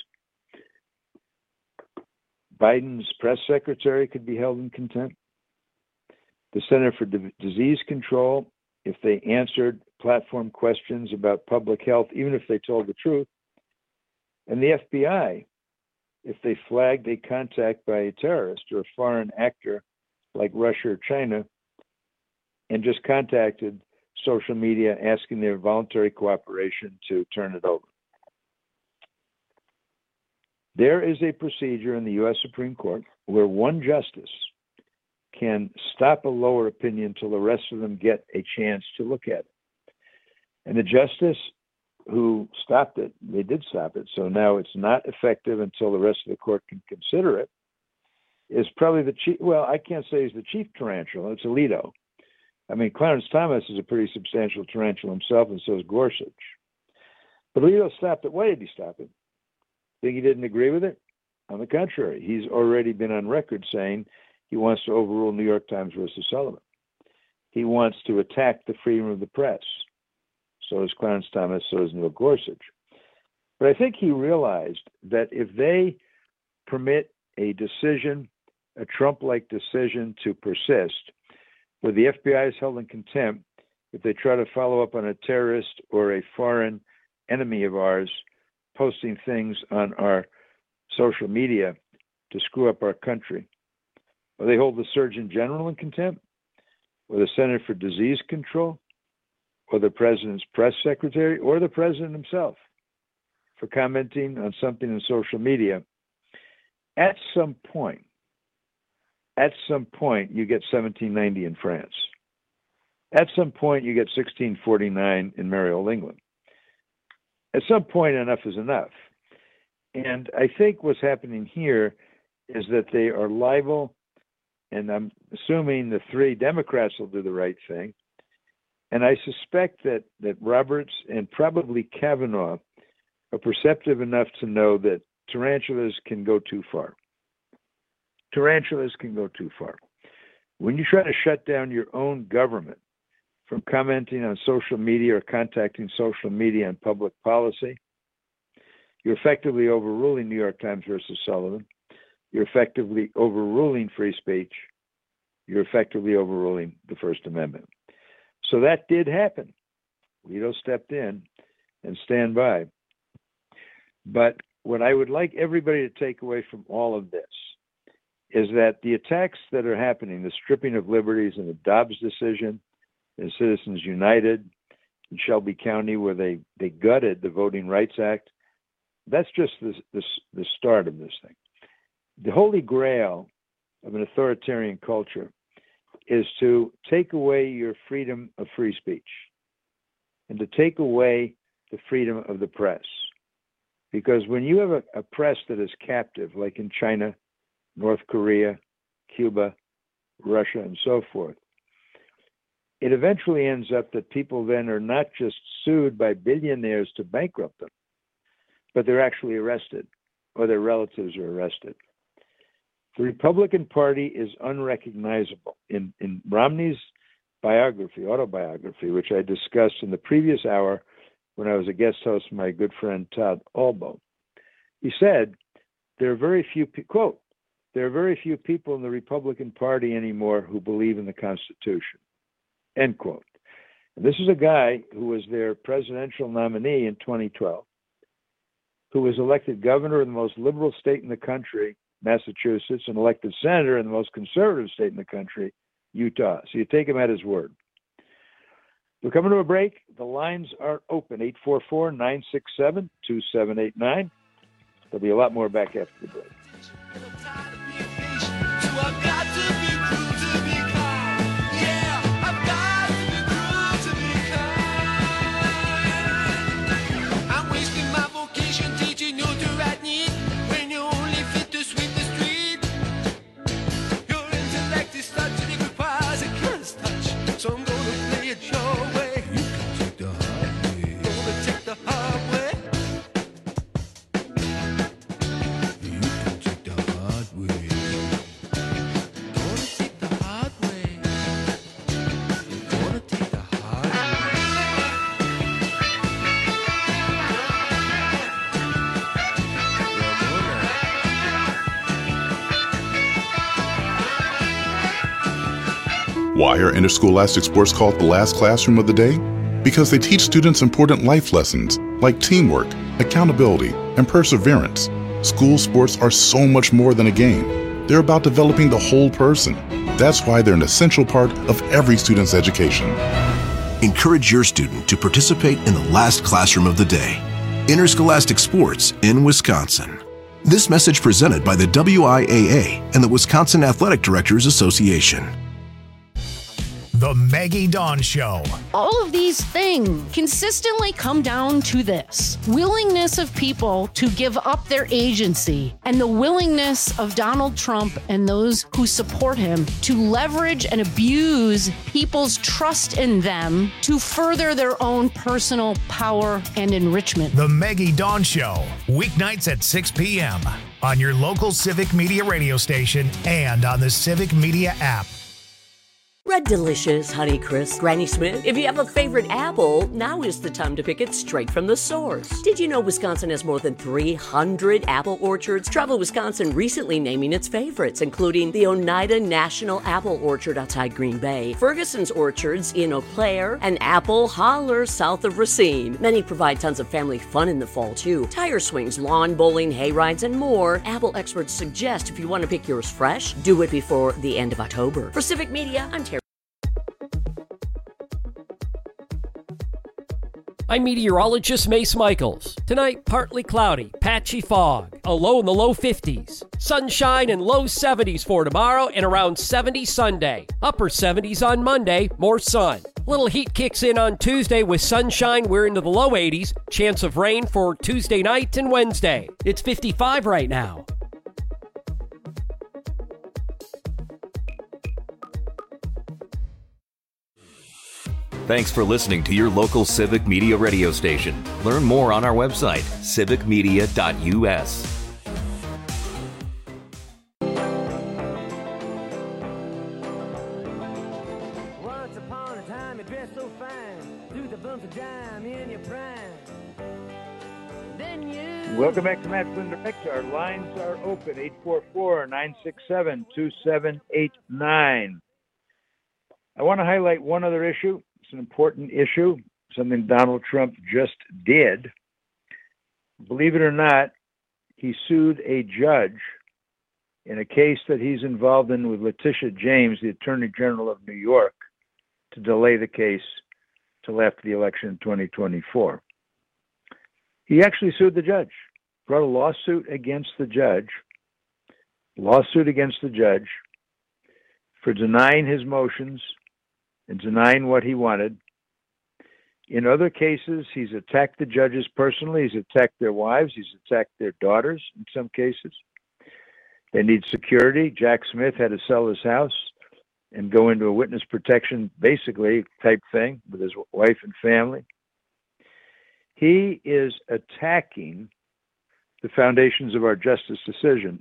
Biden's press secretary could be held in contempt. The Center for Disease Control, if they answered platform questions about public health, even if they told the truth. And the FBI, if they flagged a contact by a terrorist or a foreign actor like Russia or China and just contacted social media asking their voluntary cooperation to turn it over. There is a procedure in the U.S. Supreme Court where one justice can stop a lower opinion till the rest of them get a chance to look at it. And the justice who stopped it, they did stop it, so now it's not effective until the rest of the court can consider it, is probably the chief, well, I can't say he's the chief tarantula, it's Alito. I mean, Clarence Thomas is a pretty substantial tarantula himself, and so is Gorsuch. But Alito stopped it. Why did he stop it? Think he didn't agree with it? On the contrary, he's already been on record saying he wants to overrule New York Times versus Sullivan. He wants to attack the freedom of the press. So is Clarence Thomas, so is Neil Gorsuch. But I think he realized that if they permit a decision, a Trump-like decision to persist, where the FBI is held in contempt, if they try to follow up on a terrorist or a foreign enemy of ours posting things on our social media to screw up our country, Or they hold the Surgeon General in contempt, or the Center for Disease Control, or the President's press secretary, or the President himself for commenting on something in social media. At some point, you get 1790 in France. At some point, you get 1649 in merry old England. At some point, enough is enough. And I think what's happening here is that they are liable, and I'm assuming the three Democrats will do the right thing. And I suspect that Roberts and probably Kavanaugh are perceptive enough to know that tarantulas can go too far. Tarantulas can go too far. When you try to shut down your own government from commenting on social media or contacting social media on public policy, you're effectively overruling New York Times versus Sullivan. You're effectively overruling free speech. You're effectively overruling the First Amendment. So that did happen. Alito stepped in and stand by. But what I would like everybody to take away from all of this is that the attacks that are happening, the stripping of liberties in the Dobbs decision, and Citizens United in Shelby County, where they gutted the Voting Rights Act, that's just the start of this thing. The holy grail of an authoritarian culture is to take away your freedom of free speech and to take away the freedom of the press. Because when you have a press that is captive, like in China, North Korea, Cuba, Russia, and so forth, it eventually ends up that people then are not just sued by billionaires to bankrupt them, but they're actually arrested, or their relatives are arrested. The Republican Party is unrecognizable. In Romney's autobiography, which I discussed in the previous hour when I was a guest host with my good friend Todd Albo, he said, there are very few, quote, there are very few people in the Republican Party anymore who believe in the Constitution, end quote. And this is a guy who was their presidential nominee in 2012, who was elected governor of the most liberal state in the country, Massachusetts, and elected senator in the most conservative state in the country, Utah. So you take him at his word. We're coming to a break. The lines are open, 844-967-2789. There'll be a lot more back after the break. Why are interscholastic sports called the last classroom of the day? Because they teach students important life lessons like teamwork, accountability, and perseverance. School sports are so much more than a game. They're about developing the whole person. That's why they're an essential part of every student's education. Encourage your student to participate in the last classroom of the day. Interscholastic sports in Wisconsin. This message presented by the WIAA and the Wisconsin Athletic Directors Association. The Maggie Dawn Show. All of these things consistently come down to this: willingness of people to give up their agency, and the willingness of Donald Trump and those who support him to leverage and abuse people's trust in them to further their own personal power and enrichment. The Maggie Dawn Show, weeknights at 6 p.m. on your local Civic Media radio station and on the Civic Media app. Red Delicious, Honeycrisp, Granny Smith. If you have a favorite apple, now is the time to pick it straight from the source. Did you know Wisconsin has more than 300 apple orchards? Travel Wisconsin recently naming its favorites, including the Oneida National Apple Orchard outside Green Bay, Ferguson's Orchards in Eau Claire, and Apple Holler south of Racine. Many provide tons of family fun in the fall, too. Tire swings, lawn bowling, hay rides, and more. Apple experts suggest if you want to pick yours fresh, do it before the end of October. For Civic Media, I'm Terry. I'm meteorologist Mace Michaels. Tonight, partly cloudy, patchy fog, a low in the low 50s. Sunshine and low 70s for tomorrow and around 70 Sunday. Upper 70s on Monday, more sun. Little heat kicks in on Tuesday with sunshine. We're into the low 80s. Chance of rain for Tuesday night and Wednesday. It's 55 right now. Thanks for listening to your local Civic Media radio station. Learn more on our website, civicmedia.us. Once upon a time, you dressed so fine, threw the bumps of dime in your prime. Then you... Welcome back to Matt Flynn Direct. Our lines are open, 844-967-2789. I want to highlight one other issue. It's an important issue, something Donald Trump just did. Believe it or not, he sued a judge in a case that he's involved in with Letitia James, the Attorney General of New York, to delay the case till after the election in 2024. He actually sued the judge, brought a lawsuit against the judge for denying his motions and denying what he wanted. In other cases, he's attacked the judges personally. He's attacked their wives. He's attacked their daughters in some cases. They need security. Jack Smith had to sell his house and go into a witness protection, basically, type thing with his wife and family. He is attacking the foundations of our justice system.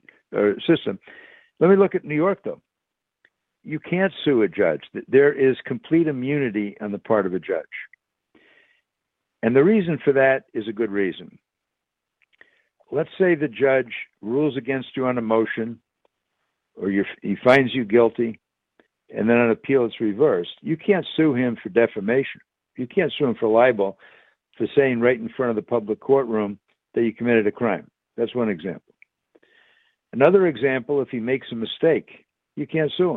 Let me look at New York, though. You can't sue a judge. There is complete immunity on the part of a judge. And the reason for that is a good reason. Let's say the judge rules against you on a motion, or he finds you guilty, and then on appeal it's reversed. You can't sue him for defamation. You can't sue him for libel, for saying right in front of the public courtroom that you committed a crime. That's one example. Another example, if he makes a mistake, you can't sue him.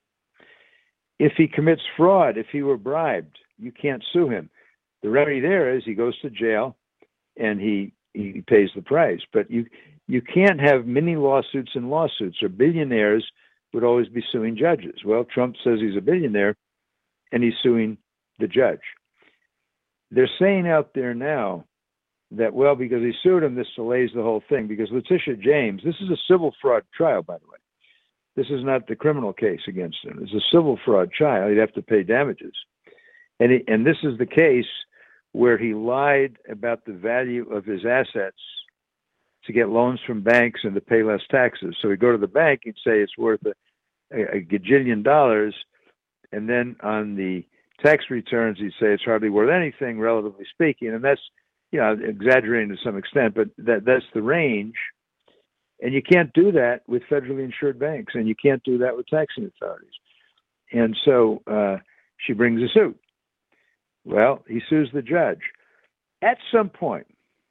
If he commits fraud, if he were bribed, you can't sue him. The remedy there is he goes to jail and he pays the price. But you can't have mini lawsuits and lawsuits, or billionaires would always be suing judges. Well, Trump says he's a billionaire and he's suing the judge. They're saying out there now that, well, because he sued him, this delays the whole thing. Because Letitia James, this is a civil fraud trial, by the way. This is not the criminal case against him. It's a civil fraud trial. He'd have to pay damages. And this is the case where he lied about the value of his assets to get loans from banks and to pay less taxes. So he'd go to the bank and say it's worth a gajillion dollars, and then on the tax returns he'd say it's hardly worth anything, relatively speaking. And that's, exaggerating to some extent, but that's the range. And you can't do that with federally insured banks, and you can't do that with taxing authorities. And so she brings a suit. Well, he sues the judge. At some point,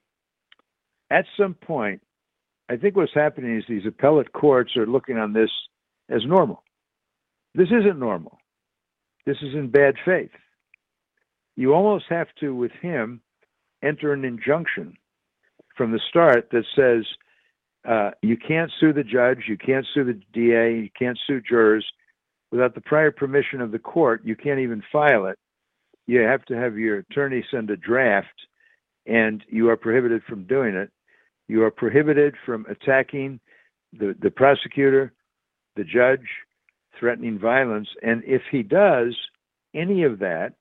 I think what's happening is these appellate courts are looking on this as normal. This isn't normal. This is in bad faith. You almost have to, with him, enter an injunction from the start that says you can't sue the judge, you can't sue the DA, you can't sue jurors without the prior permission of the court. You can't even file it. You have to have your attorney send a draft, and you are prohibited from doing it. You are prohibited from attacking the prosecutor, the judge, threatening violence. And if he does any of that,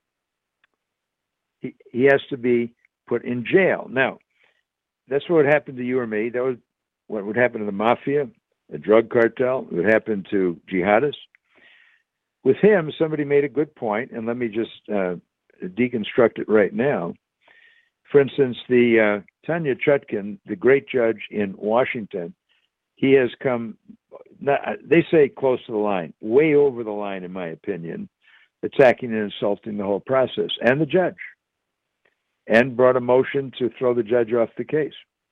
he has to be put in jail. Now, that's what would happen to you or me. That was what would happen to the mafia, a drug cartel. It would happen to jihadists. with him, somebody made a good point, and let me just deconstruct it right now. For instance, the Tanya Chutkan, the great judge in Washington, he has come, they say close to the line, way over the line, in my opinion, attacking and insulting the whole process and the judge, and brought a motion to throw the judge off the case.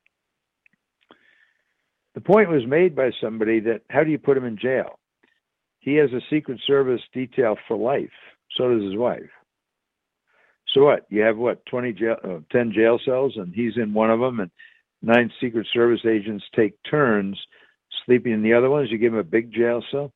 The point was made by somebody that, how do you put him in jail? He has a Secret Service detail for life. So does his wife. So what? You have 10 jail cells, and he's in one of them, and 9 Secret Service agents take turns sleeping in the other ones. You give him a big jail cell.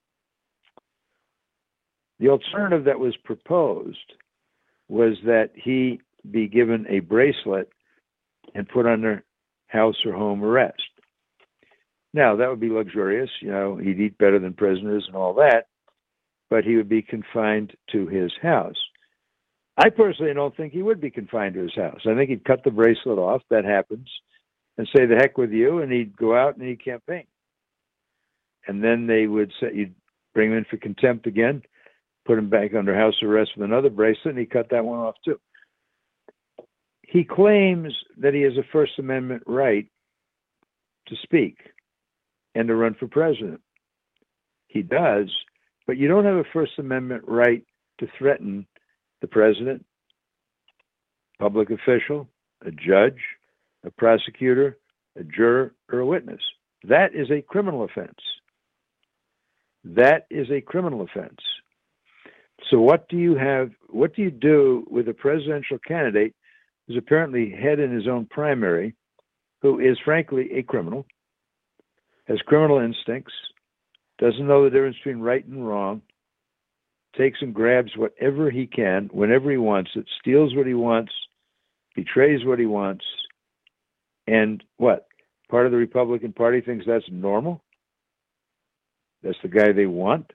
The alternative that was proposed was that he be given a bracelet and put under house or home arrest. Now, that would be luxurious. He'd eat better than prisoners and all that, but he would be confined to his house. I personally don't think he would be confined to his house. I think he'd cut the bracelet off, that happens, and say, the heck with you, and he'd go out and he'd campaign. And then they would say, you'd bring him in for contempt again, put him back under house arrest with another bracelet, and he cut that one off too. He claims that he has a First Amendment right to speak and to run for president. He does, but you don't have a First Amendment right to threaten the president, public official, a judge, a prosecutor, a juror, or a witness. That is a criminal offense. That is a criminal offense. So what do you do with a presidential candidate who's apparently head in his own primary, who is frankly a criminal, has criminal instincts, doesn't know the difference between right and wrong, takes and grabs whatever he can, whenever he wants it, steals what he wants, betrays what he wants, and what? Part of the Republican Party thinks that's normal? That's the guy they want?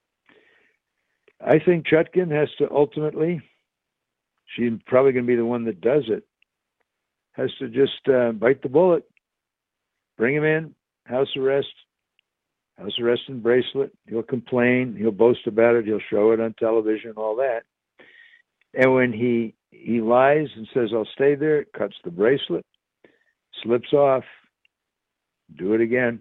I think Chutkan has to ultimately, she's probably going to be the one that does it, has to just bite the bullet, bring him in, house arrest and bracelet. He'll complain, he'll boast about it, he'll show it on television, all that. And when he lies and says, I'll stay there, cuts the bracelet, slips off, do it again.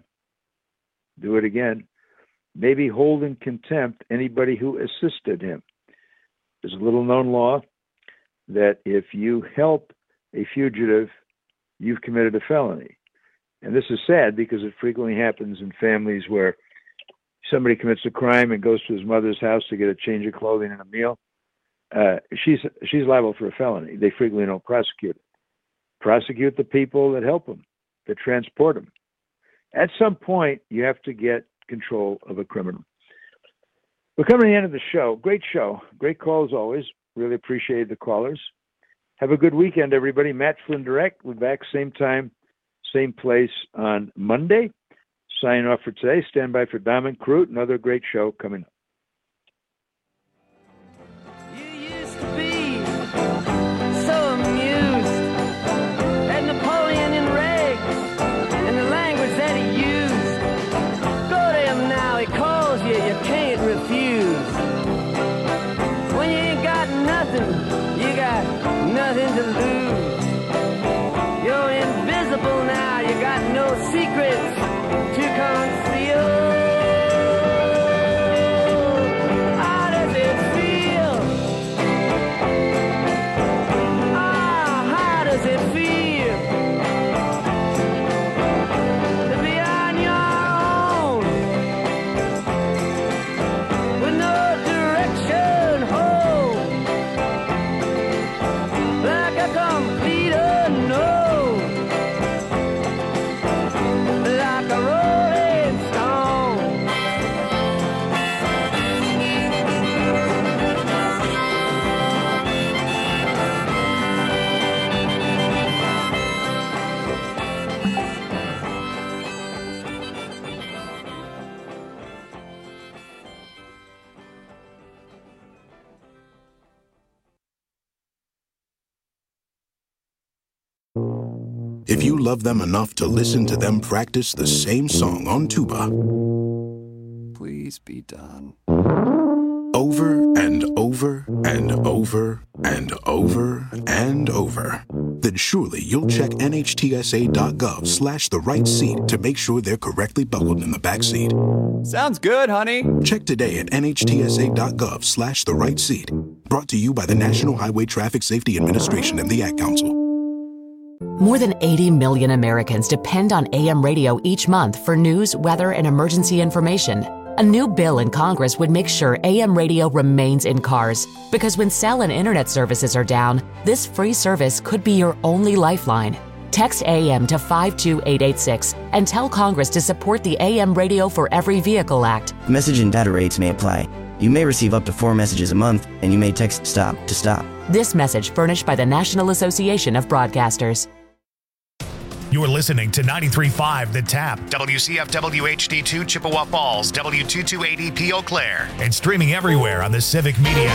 Maybe hold in contempt anybody who assisted him. There's a little known law that if you help a fugitive, you've committed a felony. And this is sad because it frequently happens in families where somebody commits a crime and goes to his mother's house to get a change of clothing and a meal. She's liable for a felony. They frequently don't prosecute it. Prosecute the people that help them, that transport them. At some point, you have to get control of a criminal. We're coming to the end of the show. Great show. Great call as always. Really appreciate the callers. Have a good weekend, everybody. Matt Flynn Direct. We're back same time, same place on Monday. Signing off for today. Stand by for Diamond Crute. Another great show coming up. So amused at Napoleon in rags and the language that he used. Go to him now, he calls you, you can't refuse. When you ain't got nothing, you got nothing to lose. You're invisible now, you got no secrets to conceal. If you love them enough to listen to them practice the same song on tuba, Please be done. over and over and over and over and over, then surely you'll check NHTSA.gov/the right seat to make sure they're correctly buckled in the back seat. Sounds good, honey. Check today at NHTSA.gov/the right seat. Brought to you by the National Highway Traffic Safety Administration and the Ad Council. More than 80 million Americans depend on AM radio each month for news, weather, and emergency information. A new bill in Congress would make sure AM radio remains in cars, because when cell and internet services are down, this free service could be your only lifeline. Text AM to 52886 and tell Congress to support the AM Radio for Every Vehicle Act. Message and data rates may apply. You may receive up to 4 messages a month, and you may text STOP to stop. This message furnished by the National Association of Broadcasters. You're listening to 93.5 The Tap, WCFW HD2 Chippewa Falls, W228EP Eau Claire, and streaming everywhere on the Civic Media